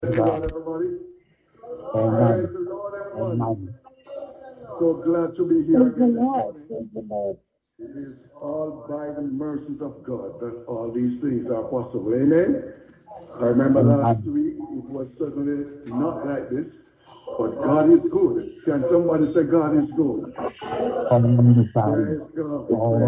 Praise the Lord, everybody. Praise the Lord, everyone. So glad to be here again this morning. It is all by the mercies of God that all these things are possible. Amen. I remember last week, it was certainly not like this, but God is good. Can somebody say God is good? Praise God.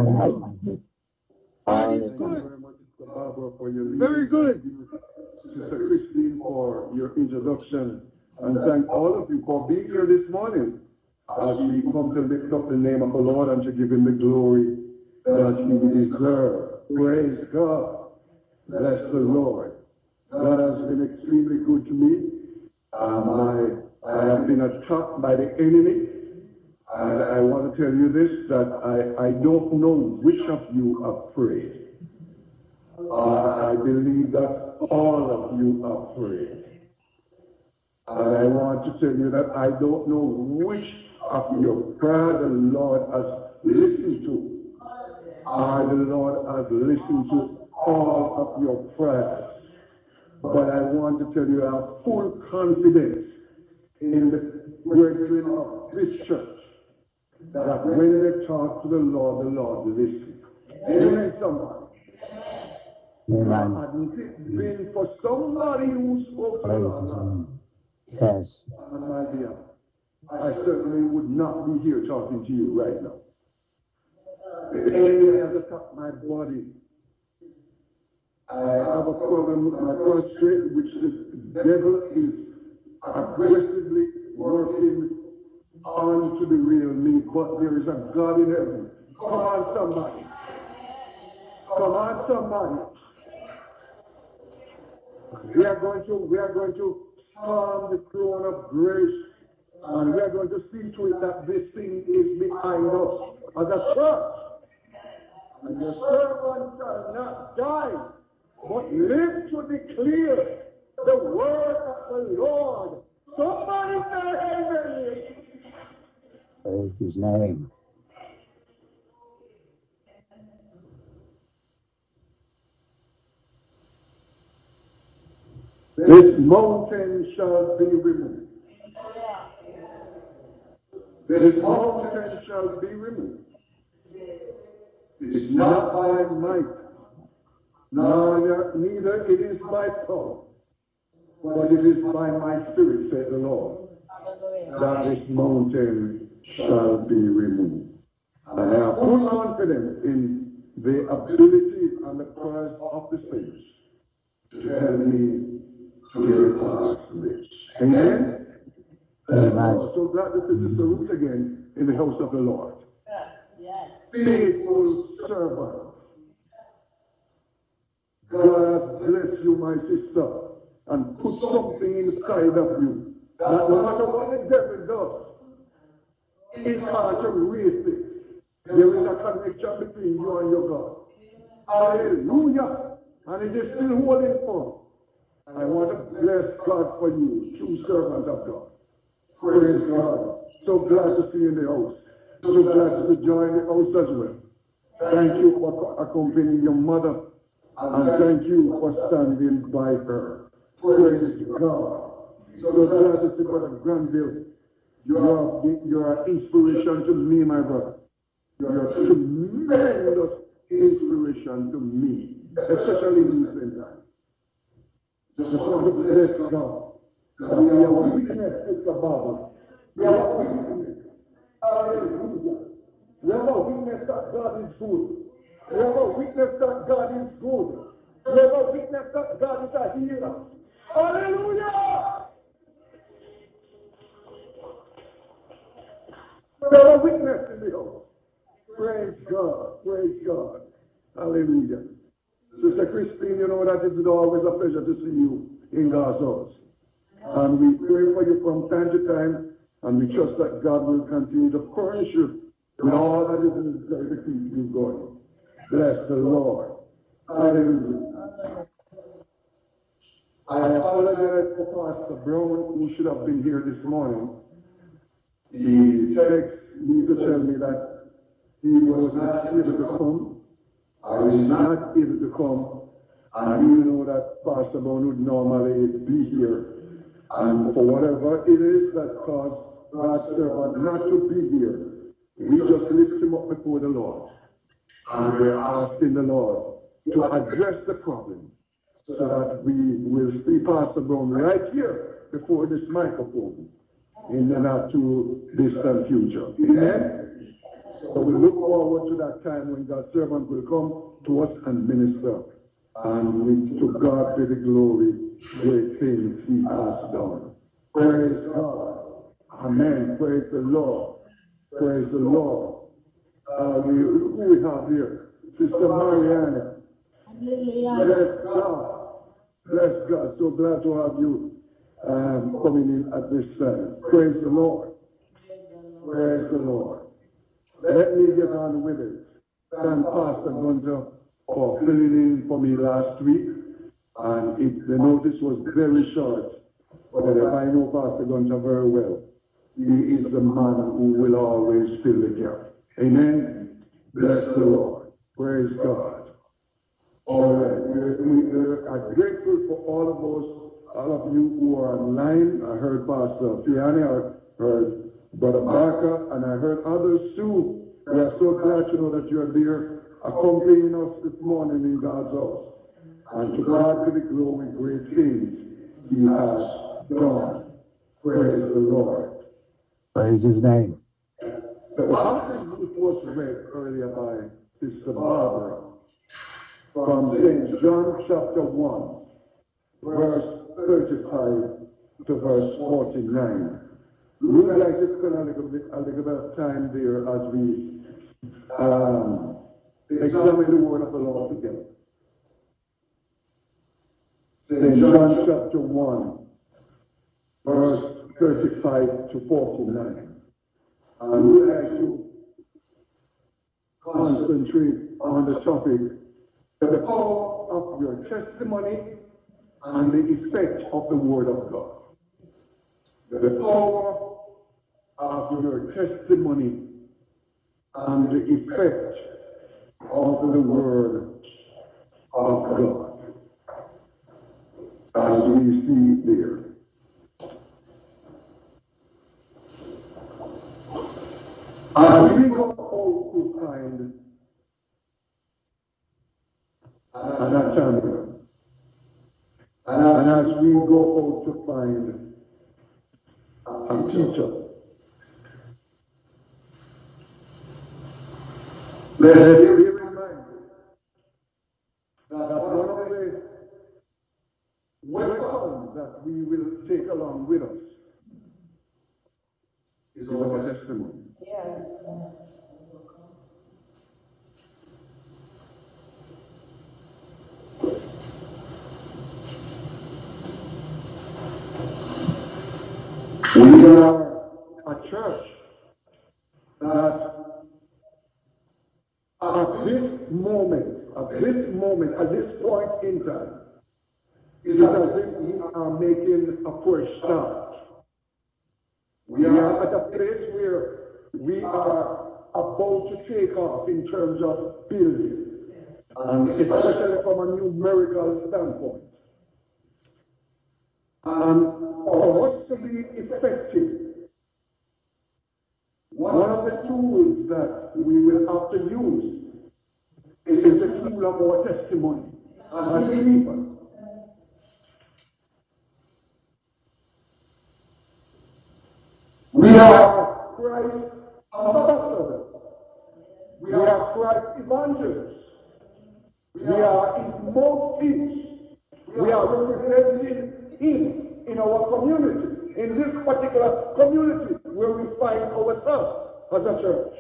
Thank you very much, Sister Barbara, for your leadership. Very good. Sister Christine, for your introduction. And thank all of you for being here this morning as we come to lift up the name of the Lord and to give him the glory that he deserves. Praise God. Bless the Lord. God has been extremely good to me. I have been attacked by the enemy. And I want to tell you this, that I don't know which of you are prayed. I believe that all of you are prayed. And I want to tell you that I don't know which of your prayer the Lord has listened to. Or the Lord has listened to all of your prayers. But I want to tell you I have full confidence in the brethren of this church that when they talk to the Lord listens. Amen, somebody. Hadn't it been for somebody who spoke to the Lord, yes, on my behalf, I certainly would not be here talking to you right now. The enemy has attacked my body. I have a problem with my prostate, which the devil is aggressively working on to the real me, but there is a God in heaven. Come on, somebody. Come on, somebody. We are going to storm the throne of grace, and we are going to see to it that this thing is behind us as a church. And your servant shall not die, but live to declare the word of the Lord. Somebody say amen. Praise his name. This mountain shall be removed. This mountain shall be removed. It is not by might, neither it is by power, but it is by my spirit, said the Lord, that this mountain shall be removed. And I have full confidence in the ability and the prayers of the saints to help me to get past this. Amen? I'm so glad to see Sister Ruth again in the house of the Lord. Faithful servant. God bless you, my sister, and put something inside of you that no matter what the devil does, it can't erase it. There is a connection between you and your God. Hallelujah. And it is still holding firm. I want to bless God for you, true servant of God. Praise God. So glad to see you in the house. So glad to join the house as well. Thank you for accompanying your mother. And thank you for standing by her. Praise God. So glad to see Brother Granville. You are an inspiration to me, my brother. You are a tremendous inspiration to me, especially in recent times. Just want to bless God. That we have a witness, Mr. Baba. We have a witness. Hallelujah. We have a witness that God is good. We have a witness that God is good. We have a witness that God is a healer. Hallelujah. We have a witness in the house. Praise God. Praise God. Hallelujah. Sister Christine, you know that it is always a pleasure to see you in God's house. And we pray for you from time to time, and we trust that God will continue to furnish you with all that is necessary to keep you going. Bless the Lord. Hallelujah. I apologize for Pastor Brown, who should have been here this morning. He texted me to tell me that he was not able to come. I was not able to come. And you know that Pastor Brown would normally be here And for whatever it is that caused God's servant not to be here, we just lift him up before the Lord. And we're asking the Lord to address the problem so that we will see Pastor Brown right here before this microphone in the not too distant future. Amen? So we look forward to that time when God's servant will come to us and minister. And we, to God be the glory, great things he has done. Praise God. Amen. Praise the Lord. Praise the Lord. Who we have here? Sister Mariana. Bless God. Bless God. So glad to have you coming in at this time. Praise the Lord. Praise the Lord. Let me get on with it. Thank Pastor Gunter for filling in for me last week. And the notice was very short. But if I know Pastor Gunter very well, he is the man who will always fill the gap. Amen. Bless the Lord. Praise God. All right. We are grateful for all of you who are online. I heard Pastor Fiani, I heard Brother Barker, and I heard others too. We are so glad to know that you are there accompanying us this morning in God's house. And to God be the glory, great things he has done. Praise the Lord. Praise his name. The passage which was read earlier by Sister Barbara from St. John chapter 1, verse 35 to verse 49. We would like to spend a little bit of time there as we examine the word of the Lord together. St. John chapter 1, verse 35 to 49. And we would like to concentrate on the topic, the power of your testimony and the effect of the Word of God. The power of your testimony and the effect of the Word of God. As we see there. As we go out to find an attorney, and as we go out to find a teacher, let us be reminded that one of the weapons that we will take along with us is our testimony. Yeah. We are a church that at this moment, at this point in time, is as if we are making a fresh start. We are at a place where we are about to take off in terms of building, and especially from a numerical standpoint. And for us to be effective, one of the tools that we will have to use is the tool of our testimony as believers. We are Christ's ambassadors. We are Christ's evangelists. We are his mouthpiece. We are representing him in our community, in this particular community where we find ourselves as a church.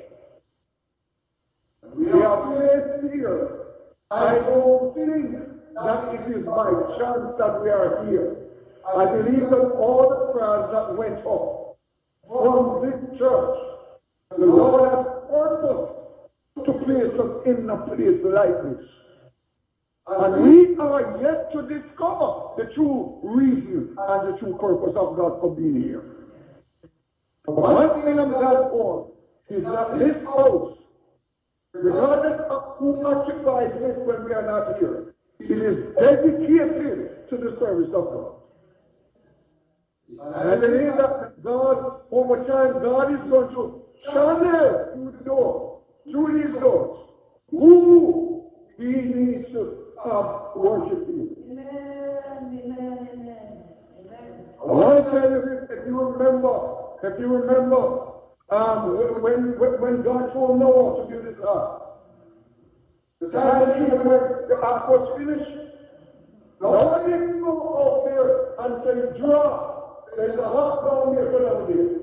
We are placed here. I don't think that it is by chance that we are here. I believe that all the prayers that went up from this church, the Lord has purposed to place us in a place like this. And we are yet to discover the true reason and the true purpose of God for being here. But one thing I'm glad for is that this house, regardless of who occupies it when we are not here, it is dedicated to the service of God. I believe that God, over time, God is going to channel through the door, through these doors, who He needs to have worship Him. I want to tell you this, if you remember, when God told Noah to build this ark, the time came when the ark was finished. Noah didn't go out there and say, drop. There's a ark down there, go down there.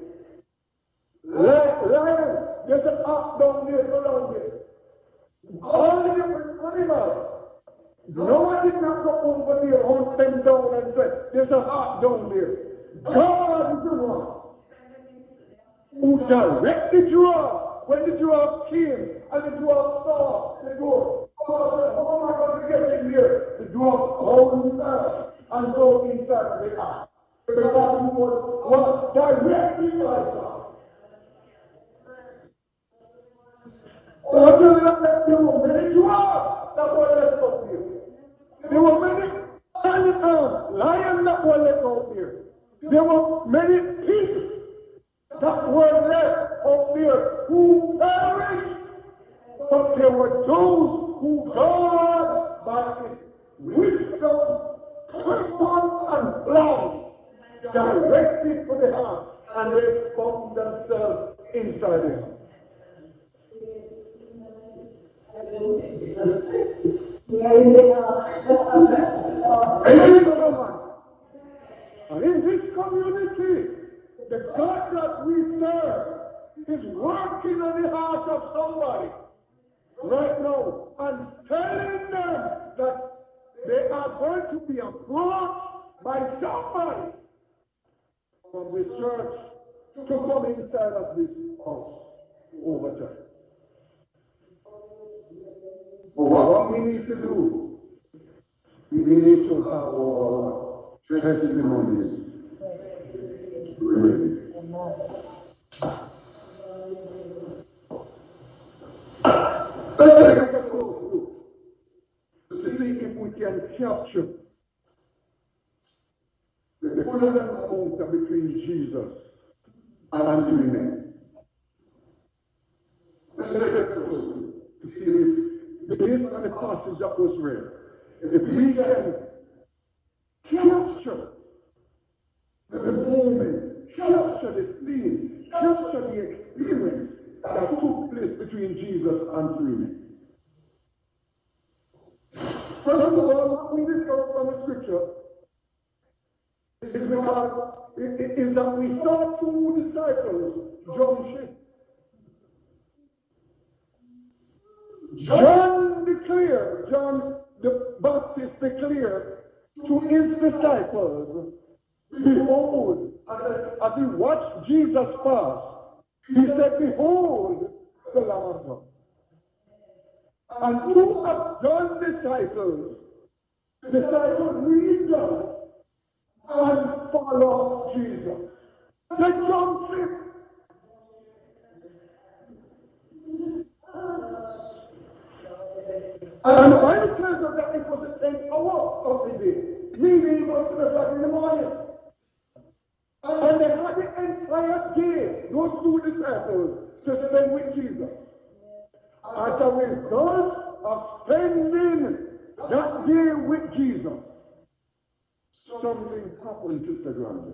Lion, there's an ark down there, go down there. All the different animals. Noah did not go over there, hunt them down and say, there's an ark down there. God is the one who directly draw. When the draw came and the draw saw the door, how am I going to get in here? The draw hold inside and go inside the ark. Because he was directly by God. I tell you that there were many draws that were left out there. There were many lions that were left out there. There were many pigs that were left out there who perished. But there were those who God, by His wisdom, purpose, and plan, directed to the heart, and they found themselves inside Him. And in this community, the God that we serve is working on the heart of somebody right now and telling them that they are going to be approached by somebody from the church to come inside of this house over time. But what we need to do, we need to have our testimonies ready. Let's take a close look to see if we can capture the full encounter between Jesus and three men. Let's take a close look to see if, based on the passage that was read, if we can capture the moment, capture the scene, capture the experience that took place between Jesus and three men. First of all, what we discover from the scripture is because is that we saw two disciples jump ship. John the Baptist declared to his disciples, behold, as he watched Jesus pass, he said, behold the Lamb of God. And two of John's disciples leave John and follow Jesus. They jump ship. And the Bible tells us that it was the 10th hour of the day, meaning it was 3 o'clock in the morning. And they had the entire day, those two disciples, to spend with Jesus. As a result of spending that day with Jesus, something happened to Sister Grandma.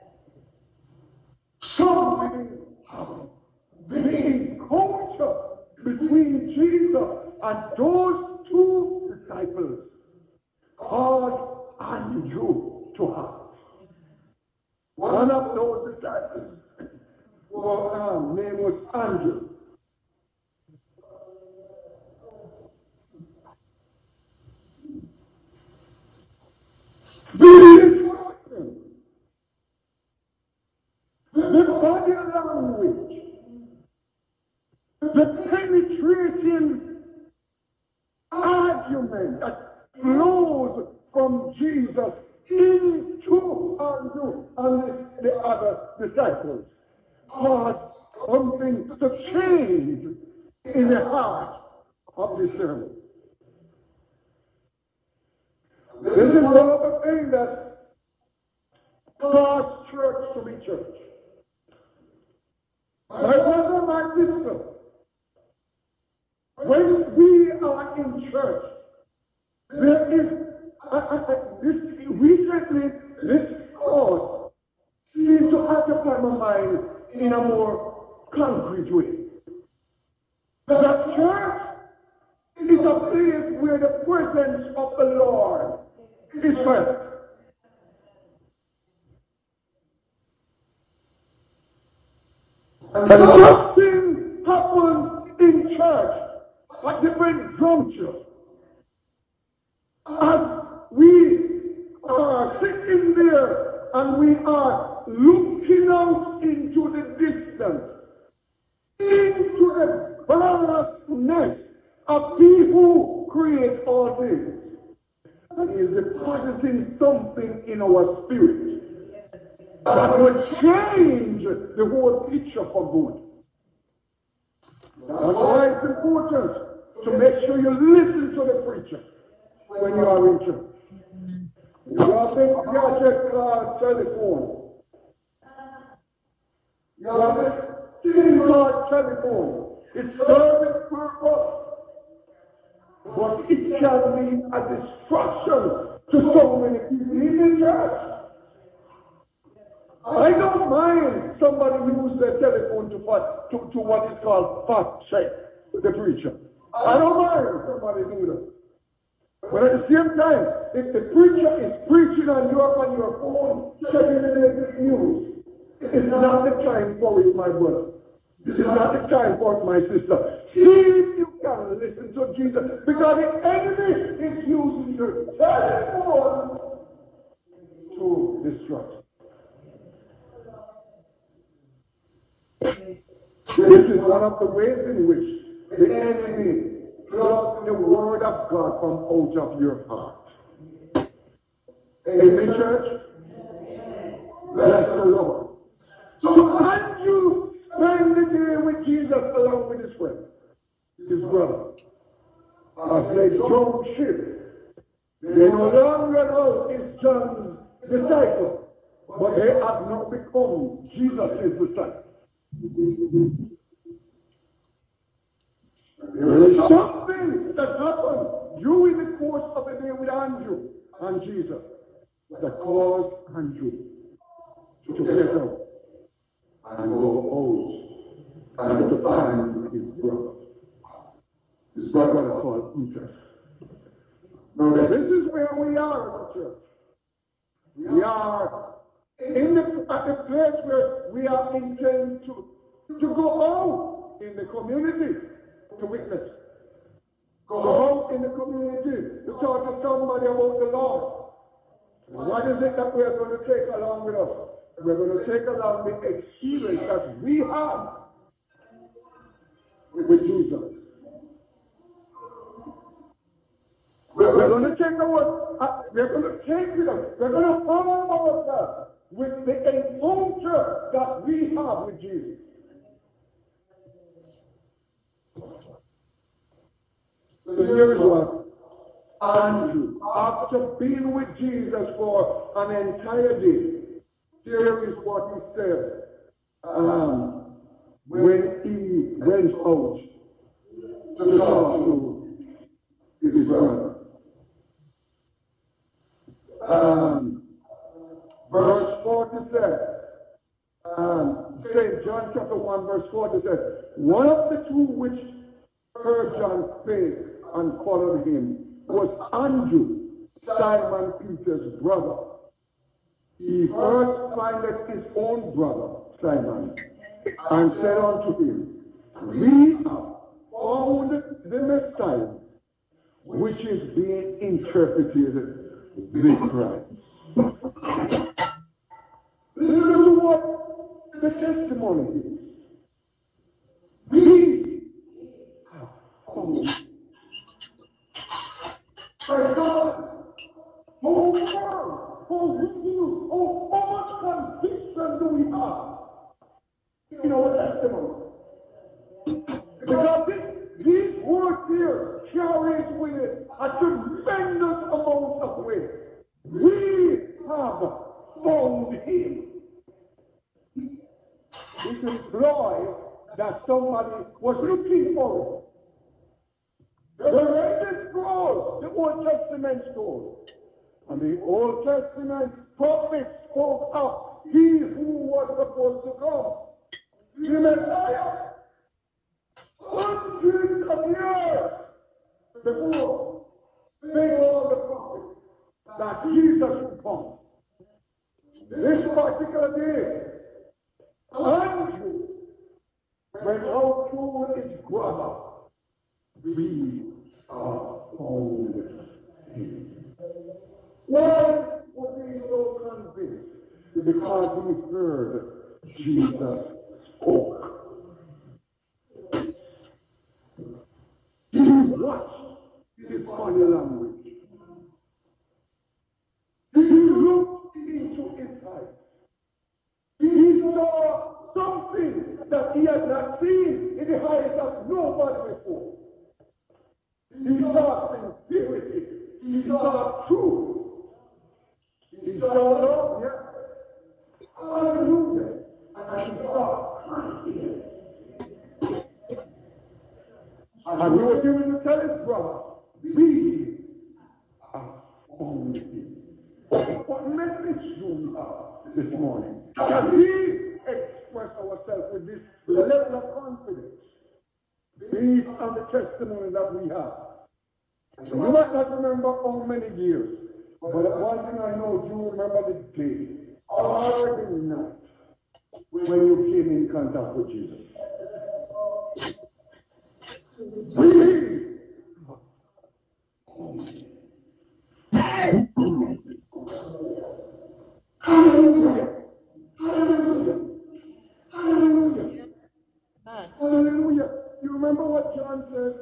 Something happened. The encounter between Jesus and those two disciples caused Andrew to have. One of those disciples, name was Andrew. The body language, the penetrating argument that flows from Jesus into Andrew and the other disciples caused something to change in the heart of the sermon. This is one of the things that God's church to be church. My brother, my sister, when we are in church, there is recently this thought seems to occupy my mind in a more concrete way. The church is a place where the presence of the Lord is felt. And nothing happens in church at different junctures. As we are sitting there and we are looking out into the distance, into the vastness of He who creates all things, and He is depositing something in our spirit that will change the whole picture for good. That's why it's important to make sure you listen to the preacher when you are in church. You have this gadget called telephone. You have this thing called telephone. It serves its purpose, but it can be a distraction to so many people in the church. I don't mind somebody use their telephone to what is called fact check the preacher. I don't mind somebody do that. But at the same time, if the preacher is preaching and you're on your phone checking the latest news, it's not the time for it, my brother. It's not the time for it, my sister. See if you can listen to Jesus, because the enemy is using your telephone to distract. This is one of the ways in which the enemy plucks the word of God from out of your heart. Amen, church? Bless the Lord. So as you spend the day with Jesus along with his friend, his brother, as they jump ship, they no longer know it's John's disciple, but they have now become Jesus' disciple. There is something that happened during the course of the day with Andrew and Jesus that caused Andrew to get up and go out and to find his brother. His brother called Peter. Now this is where we are in the church. We are at the place where we are intended to go out in the community to witness. Go out in the community to talk to somebody about the Lord. And what is it that we are going to take along with us? We're going to take along the experience that we have with Jesus. We're going to take with us, we're going to follow ourselves with the encounter that we have with Jesus. So here is what Andrew, after being with Jesus for an entire day, here is what he said when he went out to talk to his brother. Verse 40 said, St. John chapter 1 verse 40 said, one of the two which heard John speak and followed him was Andrew, Simon Peter's brother. He first findeth his own brother, Simon, and said unto him, we have found the Messiah, which is being interpreted the Christ. Listen to what the testimony is. We have found by God. How much conviction do we have in our testimony? Because these words here carries with it a tremendous amount of weight. We have found him. it implies that somebody was looking for it. The Red Scrolls, the Old Testament scroll. And the Old Testament prophets spoke of he who was supposed to come, the Messiah. Hundreds of years before they all the prophets that Jesus would come. This particular day, Andrew went out to his brother. We are found him. Why was he so convinced? Because he heard Jesus spoke. He watched his body language. He looked into his eyes. He saw something that he had not seen in the eyes of nobody before. He saw sincerity. He saw truth. He saw love, yes. Hallelujah. And he saw confidence. And he was able to tell his brother, we are found him. What message do we have this morning? Can we express ourselves with this level of confidence based on the testimony that we have? You might not remember how many years, but one thing I know, you remember the day, or the night, when you came in contact with Jesus. Hallelujah. Hallelujah. Hallelujah. Hallelujah. You remember what John said?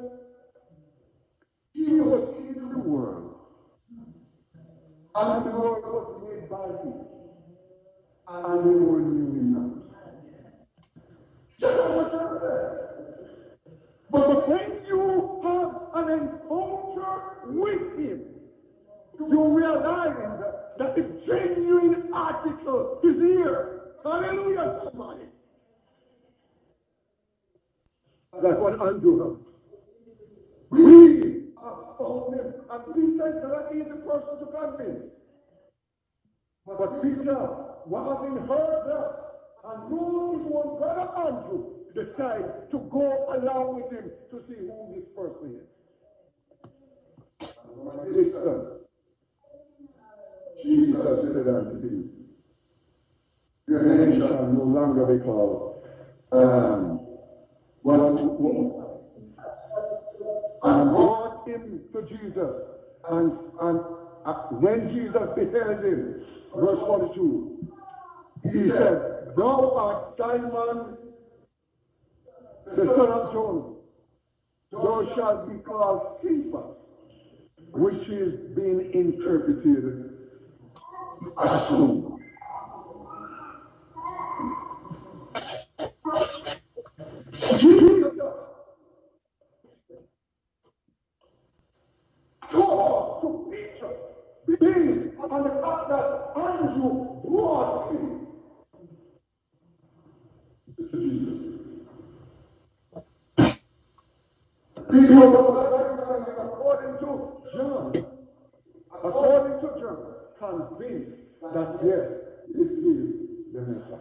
He was in the world, and the world was made by him, and the world knew him not. That's what John said. But when you have an encounter with him, you realize that the genuine article is here. Hallelujah, somebody. That's what Andrew has. We have found him. And Peter that is the person to convince. But Peter, having heard that, and known his one brother Andrew, decided to go along with him to see who this person is. Listen, Jesus said unto him, your name shall no longer be called and brought him to Jesus. And when Jesus beheld him, verse 42, he said, thou art Simon, the son of Jonah. Thou shalt be called Cephas, which is being interpreted as whom? Jesus talked to Peter based on the fact that Andrew brought him to Jesus. Peter was according to John, convinced that yes, this is the Messiah.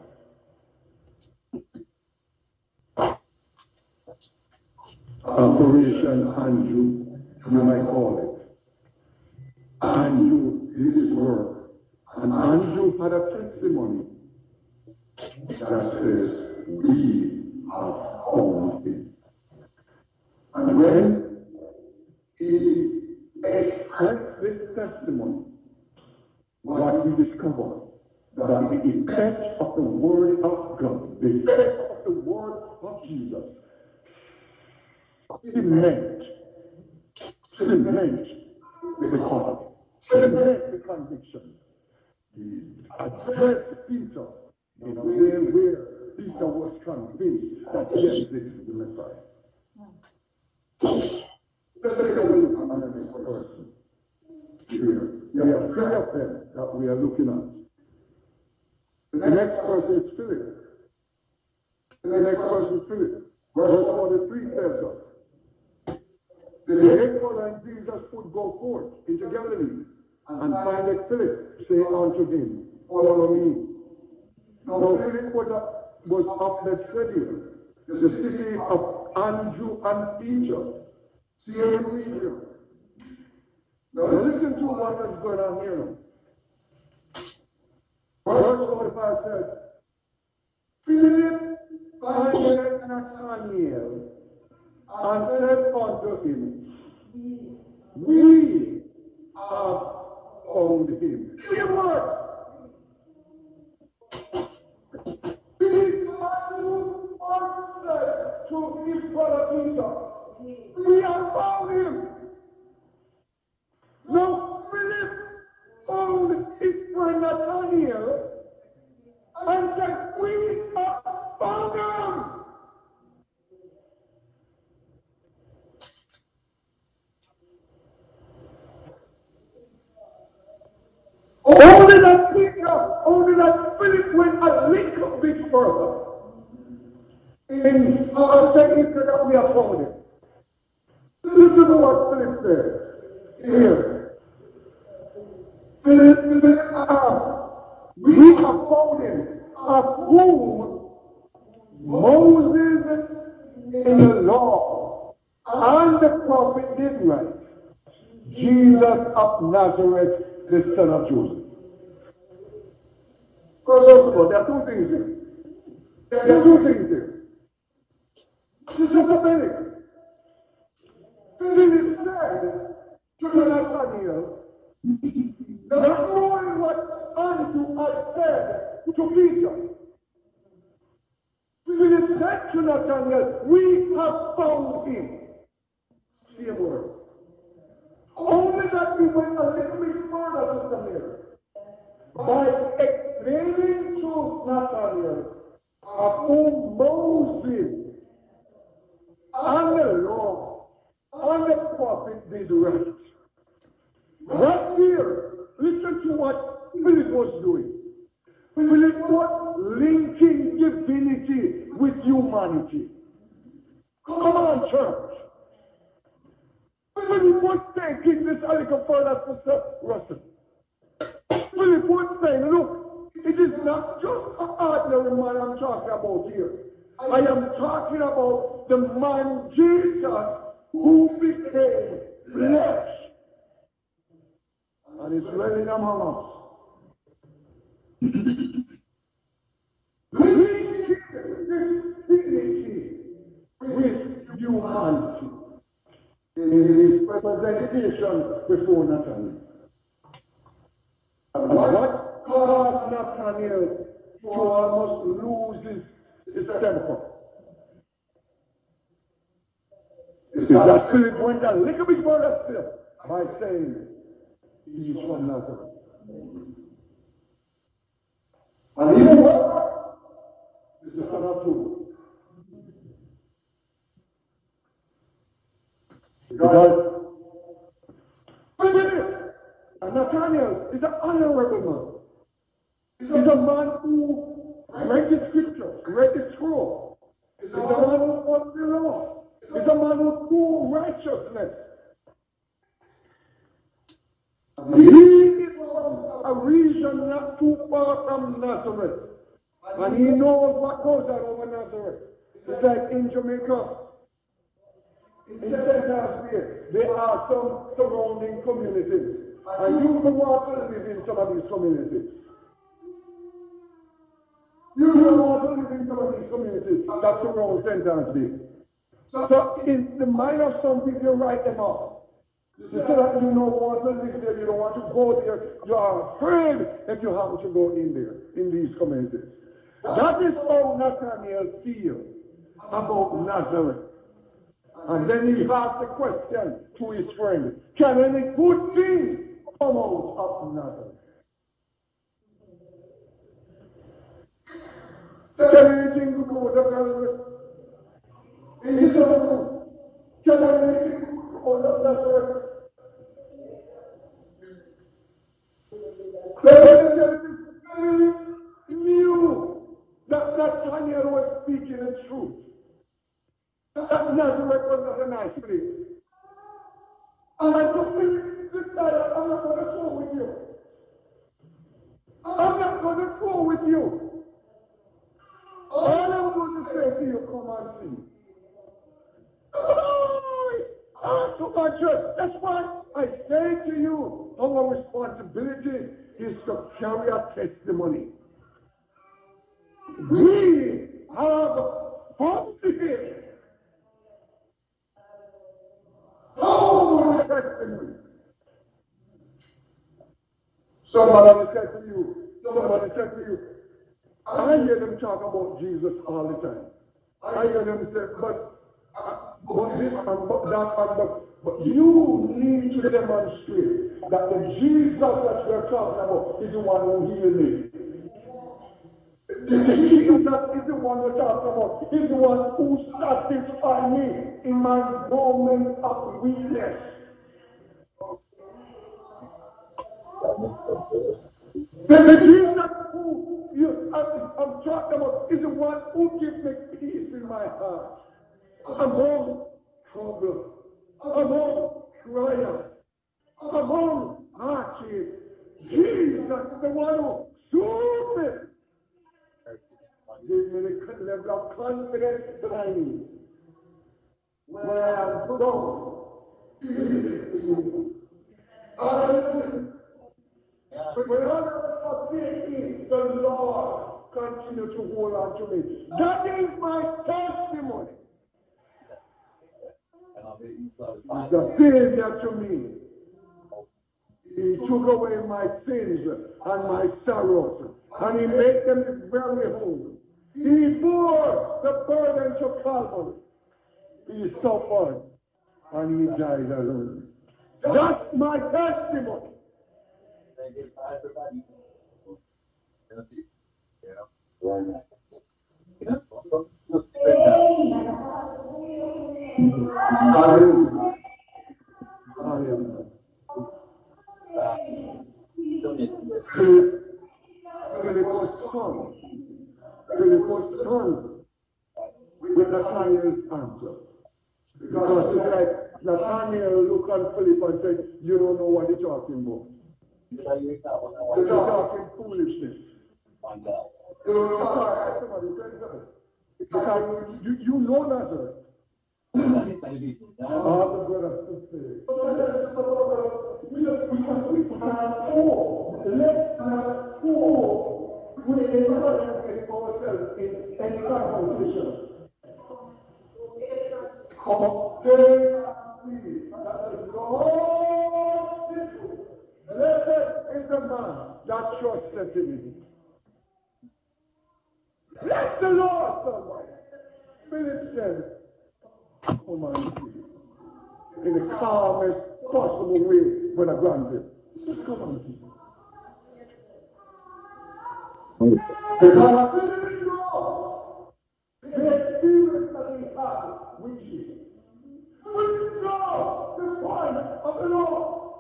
Operation Andrew, you might call it. Andrew did his work, and Andrew had a testimony that says, we have found him. And when he expressed this testimony, what he discovered, that the effect of the word of God, the effect of the word of Jesus, cement the call, cement the conviction. He addressed Peter in a way where Peter was convinced that yes, this is the Messiah. Let's take a look at the next person. Here. There are three of them that we are looking at. The next person is Philip. The next verse is Philip. Verse 43 tells us. The day following Jesus would go forth into Galilee and findeth Philip, say unto him, follow me. Now Philip was of Bethsaida, the city of Andrew and Peter, same region. Now listen to what is going on here now. Verse 45 says, Philip findeth Nathanael and said unto him, we have found him. Hear what? Philip said to his brother Peter, we have found him. Now Philip found his friend Nathanael and said, we have found him. Only that Philip went a little bit further. In saying that we have found him. Listen to what Philip said. Here. Philip said, we have found him, of whom Moses in the law and the prophet did write, Jesus of Nazareth, the son of Joseph. First of all, there are two things here. There are two things here. This is a minute. Philip said to Nathanael, not knowing what Andrew had said to Peter, Philip said to Nathanael, we have found him. Same word. Only that we went a little bit further, Sister Mary, by explaining to Nathanael of whom Moses and the law and the prophet did write. Right here, listen to what Philip was doing. Philip was linking divinity with humanity. Come on, church. Philip was taking this a little further, Sister Russell. Philip was saying, look, it is not just an ordinary man I'm talking about here. I am talking about the man Jesus who became flesh and is dwelling among us. Linking this dignity with humanity in his representation before Nathanael. And what caused Nathanael to almost lose his temper is that Philip went a little bit further still by saying, he is from Nazareth. And even more, is the son of Joseph. Because Philip and Nathanael is an honorable man. He's a man who read the scriptures, read the scroll. He's a man who followed the law. He's a man who knew righteousness. He is from a region not too far from Nazareth. And he knows what goes on over Nazareth. It's like in Jamaica. In St. Anne's, there are some surrounding communities. And you don't want to live in some of these communities. You don't want to live in some of these communities that surround St. Anne's. So in the mind of some people, you write them off. You say that you don't want to live there, you don't want to go there, you are afraid if you happen to go in there, in these communities. That is how Nathanael feels about Nazareth. And then he asked the question to his friend, can any good thing come out of Nazareth? Can anything good come out of Nazareth? Is it so? Can anything good come out of Nazareth? Philip knew that Nathaniel was speaking the truth. That Nazareth was not a nice place. And to Philip decided, I'm not going to go with you. I'm not going to go with you. All I'm going to say to you, come and see. Come on, church. That's why I say to you, our responsibility is to carry a testimony. We have founded our testimony. Somebody said to you, I hear them talk about Jesus all the time. I hear them say, but this and but that and but you need to demonstrate that the Jesus that we're talking about is the one who healed me. The Jesus is the one we're talking about, is the one who satisfies me in my moment of weakness. The Jesus who I'm talking about is the one who gives me peace in my heart. Among trouble, among trial, among hardship, Jesus is the one who soothes me. Give me the level of confidence that I need. When I am down, when others are faking, the Lord continue to hold on to me. That is my testimony. He's a Savior to me. He took away my sins and my sorrows, and He made them His very home. He bore the burden to Calvary. He suffered, and He died alone. That's my testimony. Hallelujah. Hallelujah. Philip was stunned with Nathaniel's answer. Because it's like Nathaniel looked at Philip and said, you don't know what you're talking about. You're talking foolishness. You don't know what somebody said that. Because you know Nazareth. All the brothers and sisters. Let's not go with ourselves in any kind of competition. Obtain and see that the Lord is good. Blessed is the man that trusteth in Him. Bless the Lord, somebody. Philip said, come and see. In the calmest possible way, Brother Granville. Just come and see. Because Philip knows the experience that he had with Jesus. Philip knows the voice of the Lord.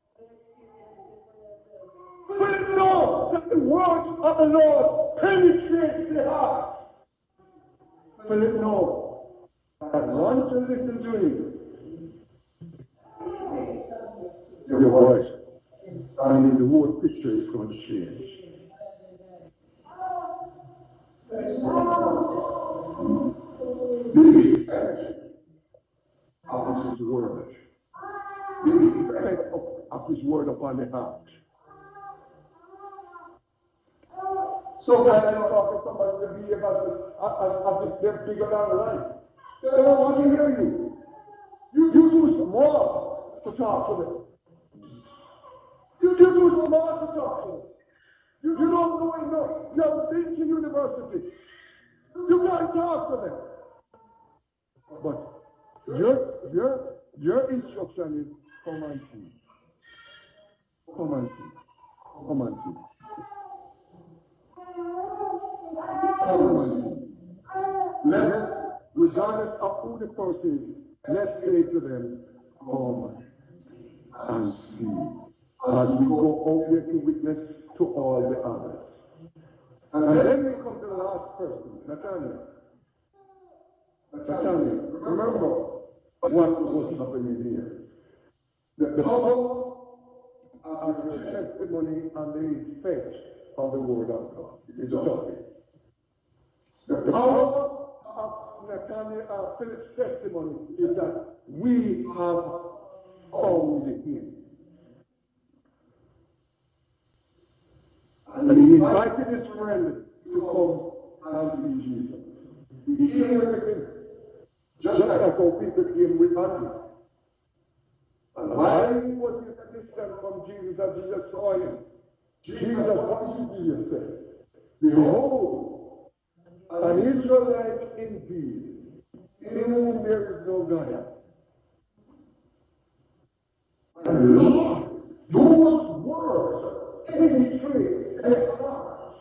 Philip knows that the words of the Lord penetrates the heart. Philip knows that once you listen to Him, your voice, and the whole picture is going to change. The effect of His word. The effect of His word upon the heart. Sometimes I talk to somebody to behave as if they're bigger than life. They don't want to hear you. You're too small to talk to them. You're too small to talk to them. You don't know enough. You haven't been to university. You can't talk to them. But your instruction is come and see. Come and see. Come and see. Come and see. Let's, regardless of who the person is, let's say to them, come and see. As we go out there to witness to all the others. And then we come to the last person, Nathaniel. Nathaniel, remember what was happening here. The power of the testimony and the effect of the word of God is a topic. The power of Nathaniel, Philip's testimony is that we have found him. And he invited his friend to come and see Jesus. He came with him, just like how people came with Matthew. And while he was at a distance from Jesus, and Jesus saw him, Jesus, what did Jesus say? Behold, an Israelite indeed, in whom there is no guile. And Lord, those words penetrate their hearts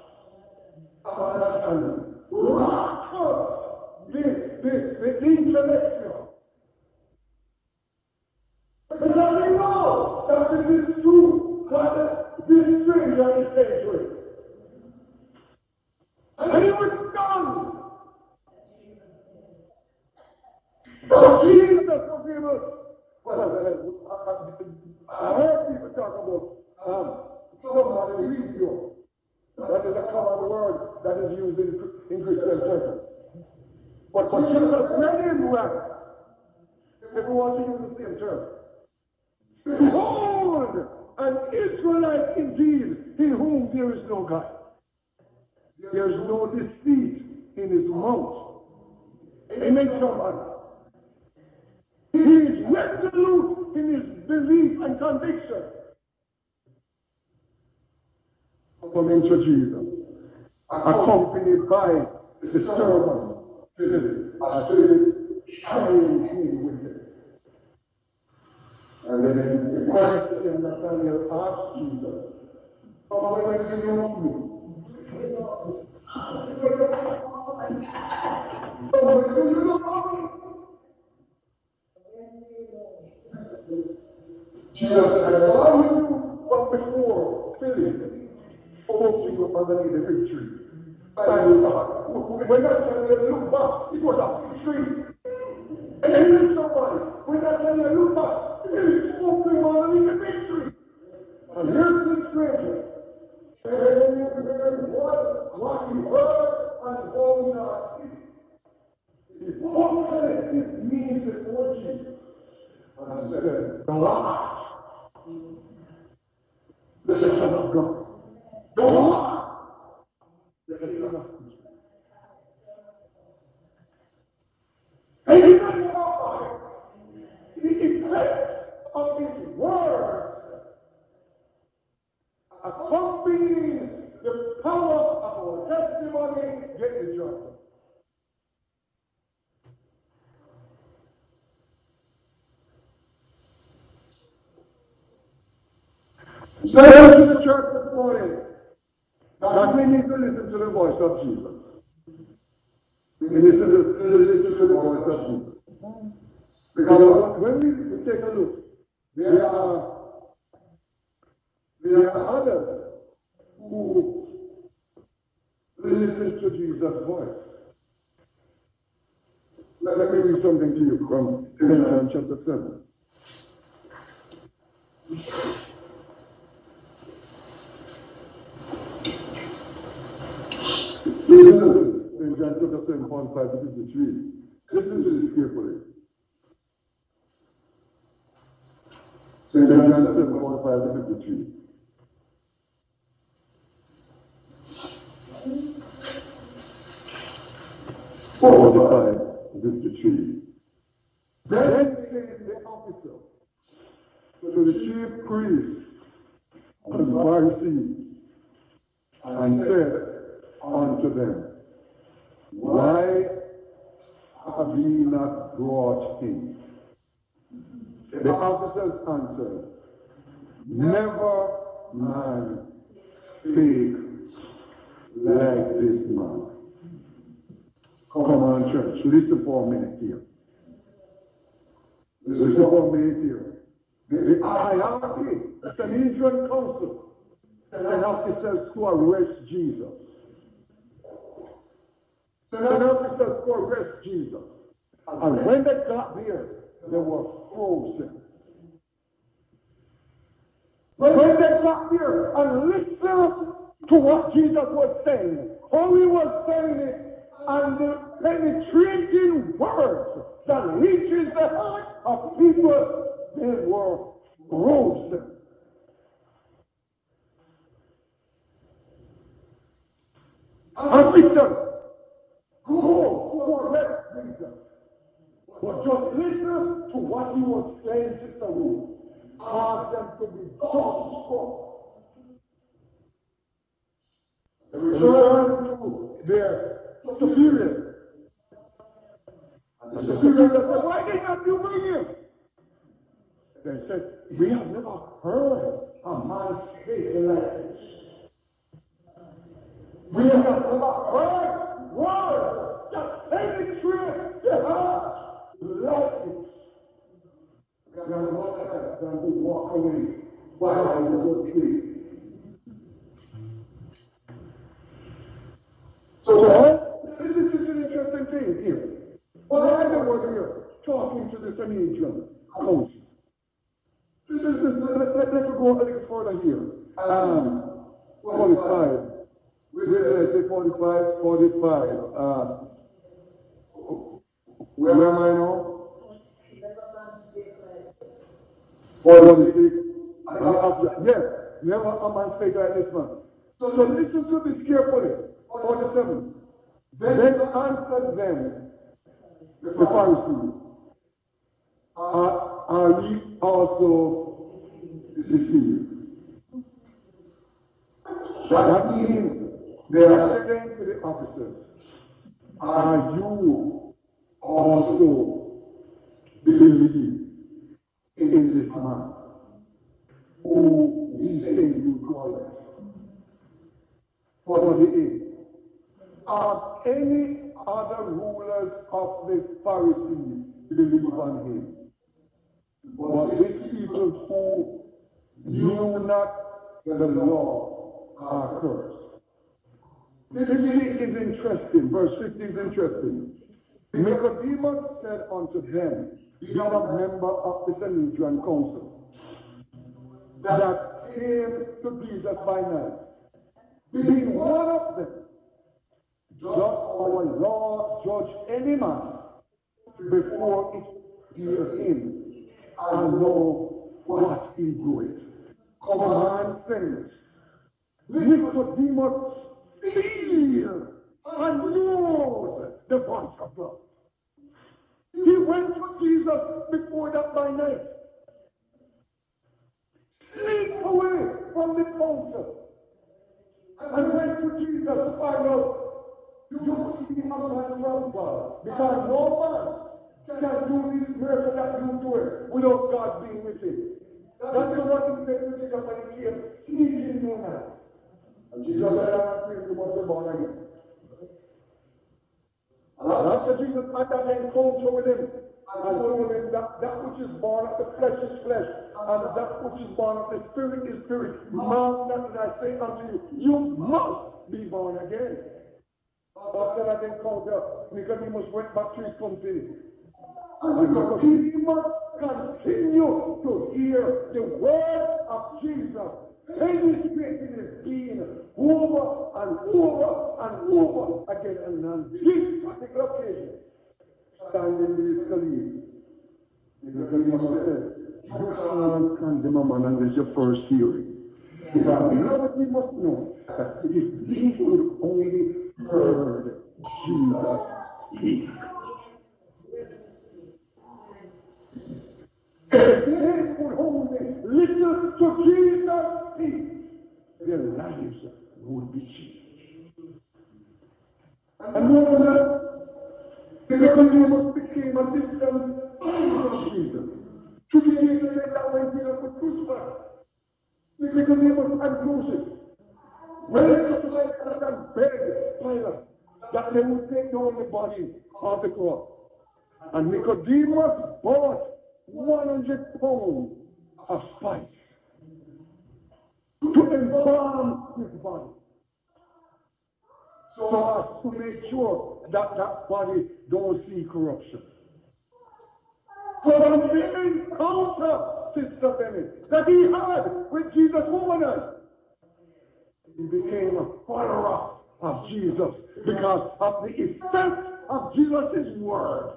and rock up the intellectual. Because I know that it is true what this stranger is saying. And he was stunned. But Jesus was able. I heard people talk about somebody read you. That is a common word that is used in Christian churches. But Jesus read him well. If we want to use the same term. Behold, an Israelite indeed, in whom there is no guile. There is no deceit in his mouth. Amen, somebody. He is resolute in his belief and conviction. Coming to Jesus, accompanied by the servant, Philip, carrying him with him. And then the question Nathaniel asked Jesus, when do you know me? Do you know me? Jesus said, I saw you from before Philip spoke to you underneath the fig tree. When I tell you look back, it was a fig tree. And then somebody, when I tell you look back, Philip spoke to you underneath the fig tree. And here's the stranger. And you heard what he heard and what he not seen. He walked his knees before Jesus. And said, the Lord, the Son of God. The Lord, the Son of God. And he doesn't know the effect of his words accompanying the power of our testimony, get the job. So to the church this morning that we need to listen to the voice of Jesus. We need to listen to the voice of Jesus. Because when we take a look, there are others who listen to Jesus' voice. Let me read something to you from John chapter 7. In John chapter 7, 1, 5 to 53. Listen to this carefully. St. John 7, 1, 5 to 53. Then came the officer to the chief priests and Pharisees and said unto them, why have ye not brought him? The officers answered, never man spake like this man. Come on, church, listen for a minute here. Listen for a minute here. The hierarchy, the Sanhedrin council, sent officers to arrest Jesus. The officers go arrest Jesus. And when they got there, they were frozen. When they got there and listened to what Jesus was saying, how he was saying it, and the penetrating words that reaches the heart of people, they were frozen. Officers, go to arrest Jesus. But just listen to what he was saying, Sister Ruth. Cause them to be dumbstruck. They returned to their superior. And the superior said, why did not you bring him? They said, we have never heard a man speak like this. We have never heard words that penetrate the heart like this. We have no time to walk away while we go sleep. So, this is an interesting thing here. Why they were here talking to the Sanhedrin council? Let's go a little further here. 45. Where did I say 45? 45. Where am I now? 46. Yes, never a man spake like this man. So listen to this carefully. 47. Then answered them, the Pharisees, are ye also deceived? That means they are saying to the officers, are you also believe in this man who we say you to arrest? 48. Are any other rulers of the Pharisees believe on him? But these people who knew not the law are cursed. This is interesting. Verse 50 is interesting. Nicodemus said unto them, being a member of the Sanhedrin council, that came to Jesus by night, being one of them, does our law judge any man before it hear him and know what he doeth? Command things. Nicodemus feels and knows the voice of God. He went to Jesus before that by night. Sneaked away from the council and went to Jesus to find out, you see a man from God, because no man can do this miracle that you do it without God being with him. That's the one he said to Jesus when he came, sneaking in the night. And Jesus said, I think you must be born again. And after Jesus had that encounter with him, and told him that which is born of the flesh is flesh, and that which is born of the spirit is spirit. Mark that I say unto you, you must be born again. After that encounter, Nicodemus went back to his country. And Nicodemus continue to hear the word of Jesus penetrating his being over and over and over again. And on this particular occasion, standing with his colleague, Nicodemus said, you can't condemn a man unless your first hearing. Because nobody must know that if he could only heard Jesus speak. If they could only listen to Jesus speak, their lives would be changed. And more than that, Nicodemus became a distant of Jesus. To be able to say that when Jesus was crucified, Nicodemus and Joseph went to Pilate and begged Pilate that they would take down the body of the cross. And Nicodemus bought 100 pounds of spice to embalm his body. so as to make sure that that body don't see corruption. So from the encounter, Sister Bennett, that he had with Jesus Woman, he became a follower of Jesus because of the effect of Jesus' word.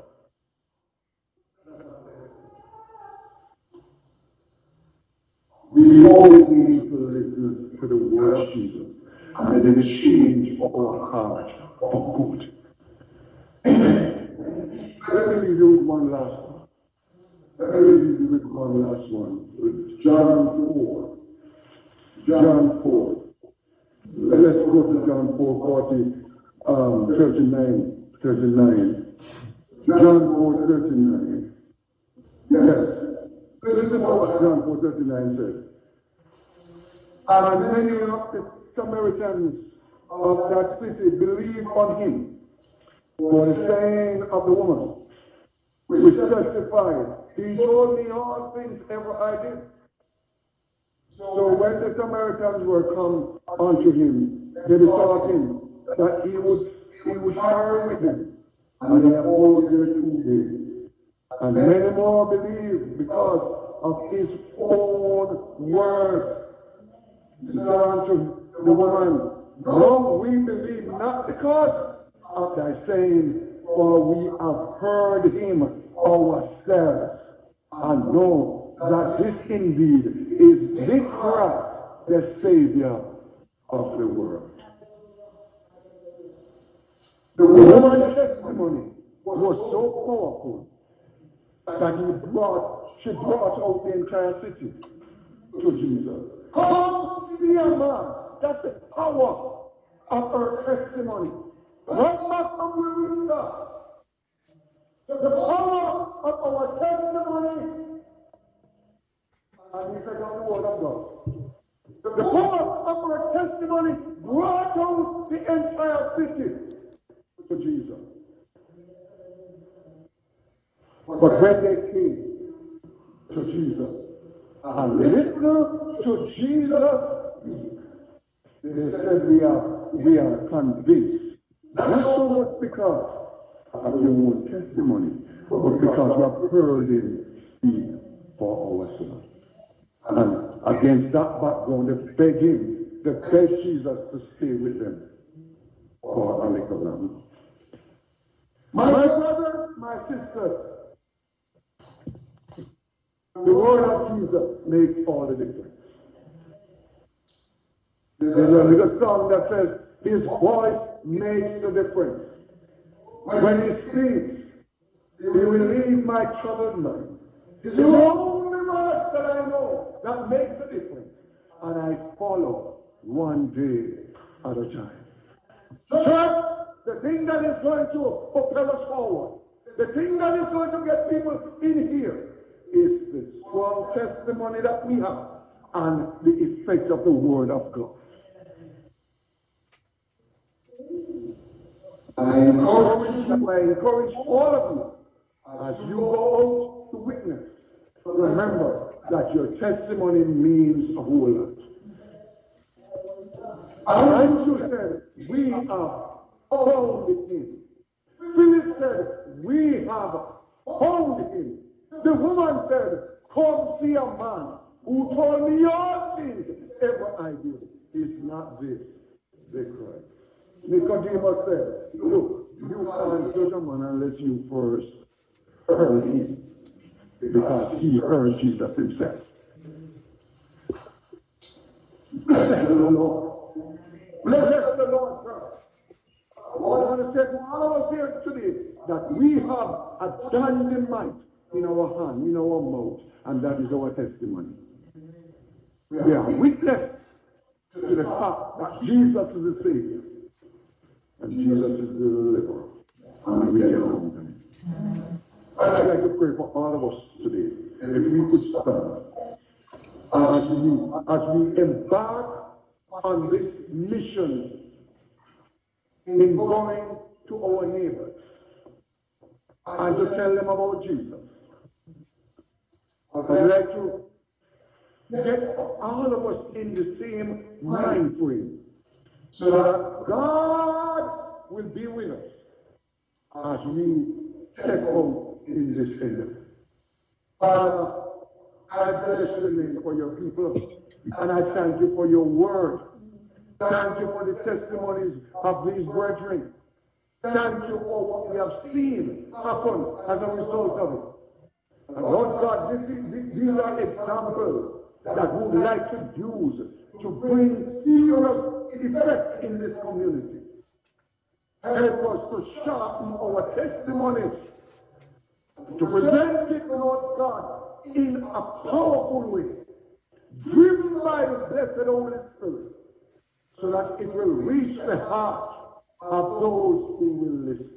We always need to listen to the word of Jesus and then change our heart for good. Let me leave you with one last one. John 4. John 4. Let's go to John 4:40, 39. John 4:39. Yes. Listen to what John 4:39 says. And many of the Samaritans of that city believed on him for the saying of the woman, which testified, he told me all things ever I did. So when the Samaritans were come unto him, they besought him that he would share with them, and he abode there 2 days. And many more believed because of his own words. He said unto the woman, no, we believe not because of thy saying, for we have heard him ourselves, and know that this indeed is the Christ, the Savior of the world. The woman's testimony was so powerful that she brought out the entire city to Jesus. Come see a man. That's the power of her testimony. Right back from where we start. The power of our testimony. And we take on the word of God. The power of our testimony brought out the entire city to Jesus. But when they came to Jesus and listened to Jesus, they said, we are convinced. Not so much because of your own testimony, but because we have heard him speak for ourselves. And against that background, they begged Jesus to stay with them for a little while. My brother, my sister, the word of Jesus makes all the difference. There's a little song that says, his voice makes the difference. When he speaks, he will relieve my troubled mind. It's the only word that I know that makes a difference. And I follow one day at a time. Church, the thing that is going to propel us forward, the thing that is going to get people in here, is the strong testimony that we have and the effect of the Word of God. I encourage all of you, as you go out to witness, remember that your testimony means a whole lot. Andrew said, we are found in him. Philip said, we have found him. The woman said, come see a man who told me all things ever I did. Is not this the Christ? Nicodemus said, look, you can't judge a man unless you first heard him, because he heard Jesus himself. Bless the Lord. Bless the Lord, sir. I want to say to all of us here today that we have a dynamite in our hand, in our mouth, and that is our testimony. We are witness to the fact that Jesus is the Savior and Jesus is the deliverer, and we get along with him. I'd like to pray for all of us today. If we could stand as we embark on this mission in going to our neighbors and to tell them about Jesus. I'd like to get all of us in the same mind frame so that God will be with us as we step out in this endeavor. Father, I bless your name for your people, and I thank you for your word. Thank you for the testimonies of these brethren. Thank you for what we have seen happen as a result of it. And Lord God, these are examples that we would like to use to bring serious effect in this community. Help us to sharpen our testimonies, to present it, Lord God, in a powerful way, driven by the blessed Holy Spirit, so that it will reach the heart of those who will listen.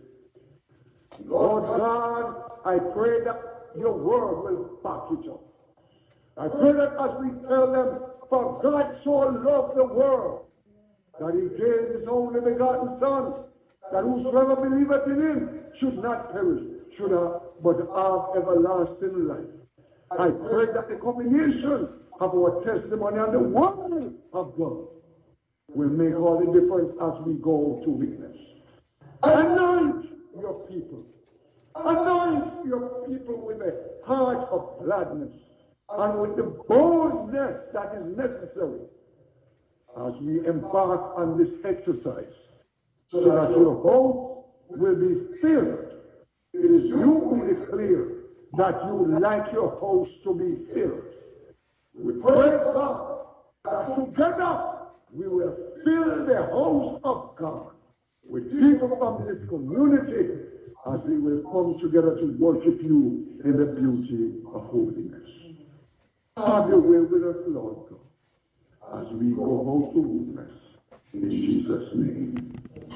Lord God, I pray that your word will back it up. I pray that as we tell them, for God so loved the world, that he gave his only begotten Son, that whosoever believeth in him should not perish, but have everlasting life. I pray that the combination of our testimony and the word of God will make all the difference as we go to witness. Anoint your people. Anoint your people with a heart of gladness and with the boldness that is necessary as we embark on this exercise, so that your hope will be filled. It is you who declare that you like your host to be filled. We pray, God, that together we will fill the house of God with people from this community as we will come together to worship you in the beauty of holiness. Have your way with us, Lord God, as we go out to witness. In Jesus' name.